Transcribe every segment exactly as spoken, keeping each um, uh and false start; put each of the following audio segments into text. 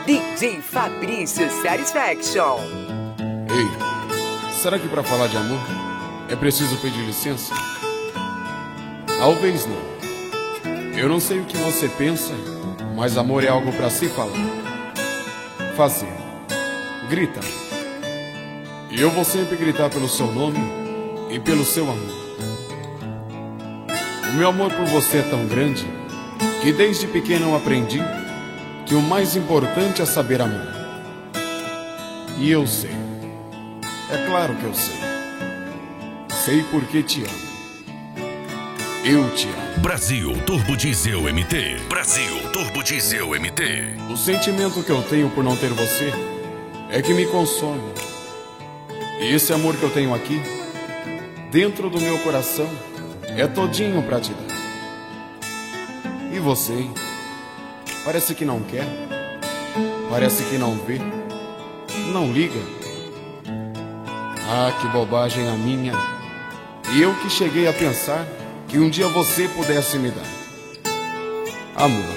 D J Fabrício Satisfaction. Ei, será que para falar de amor é preciso pedir licença? Talvez não. Eu não sei o que você pensa, mas amor é algo para se falar, fazer, grita. E eu vou sempre gritar pelo seu nome e pelo seu amor. O meu amor por você é tão grande que desde pequeno eu aprendi que o mais importante é saber amar. E eu sei, é claro que eu sei. Sei porque te amo. Eu te amo. Brasil Turbo Diesel M T. Brasil Turbo Diesel M T. O sentimento que eu tenho por não ter você é que me consome. E esse amor que eu tenho aqui, dentro do meu coração, é todinho pra te dar. E você, hein? Parece que não quer, parece que não vê, não liga. Ah, que bobagem a minha. E eu que cheguei a pensar que um dia você pudesse me dar amor.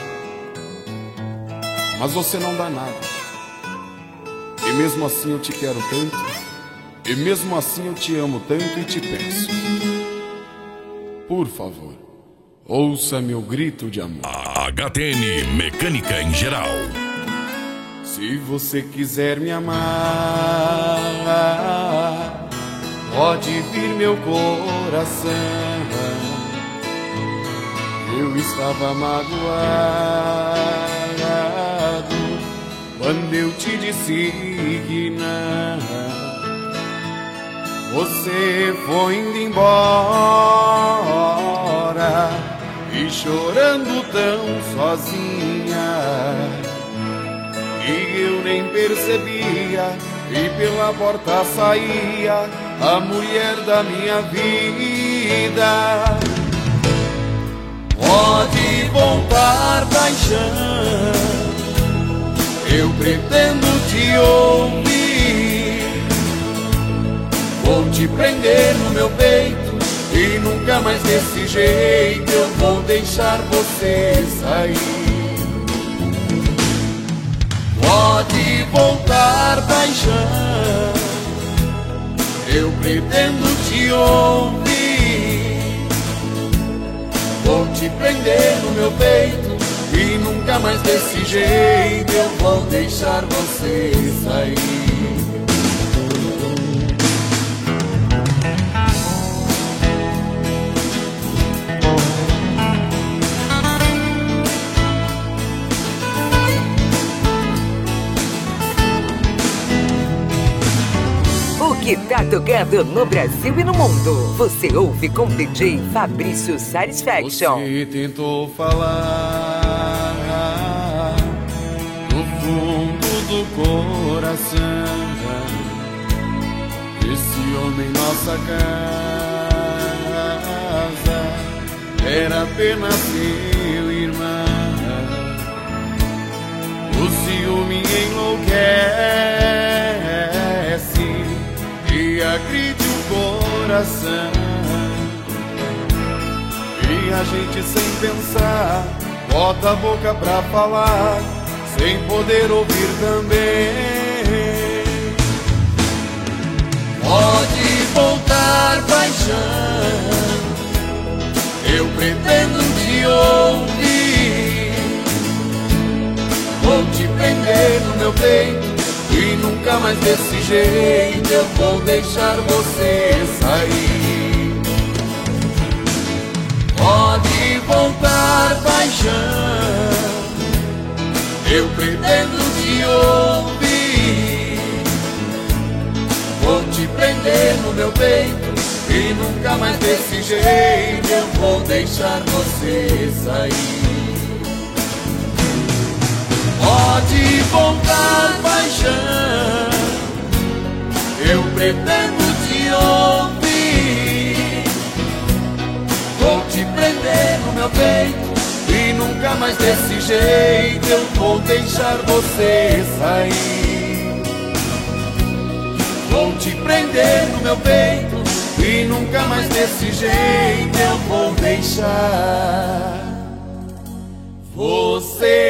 Mas você não dá nada. E mesmo assim eu te quero tanto, e mesmo assim eu te amo tanto e te peço, por favor, ouça meu grito de amor. H T N Mecânica em Geral. Se você quiser me amar, pode vir meu coração. Eu estava magoado quando eu te disse que não. Você foi indo embora e chorando tão sozinha, e eu nem percebia, e pela porta saía a mulher da minha vida. Pode voltar, paixão, eu pretendo te ouvir. Vou te prender no meu peito e nunca mais desse jeito eu vou deixar você sair. Pode voltar, paixão, eu pretendo te ouvir. Vou te prender no meu peito e nunca mais desse jeito eu vou deixar você sair. O que tá tocando no Brasil e no mundo, você ouve com D J Fabrício Satisfaction. Você tentou falar no fundo do coração, esse homem nossa casa era apenas seu irmão. O ciúme enlouquece e agride o coração, e a gente sem pensar bota a boca pra falar, sem poder ouvir também. Pode voltar, paixão, eu pretendo te ouvir. Vou te prender no meu peito e nunca mais desse jeito eu vou deixar você sair. Pode voltar, paixão, eu pretendo te ouvir. Vou te prender no meu peito e nunca mais desse jeito eu vou deixar você sair. Pode voltar, paixão, eu pretendo te ouvir. Vou te prender no meu peito e nunca mais desse jeito eu vou deixar você sair. Vou te prender no meu peito e nunca mais desse jeito eu vou deixar você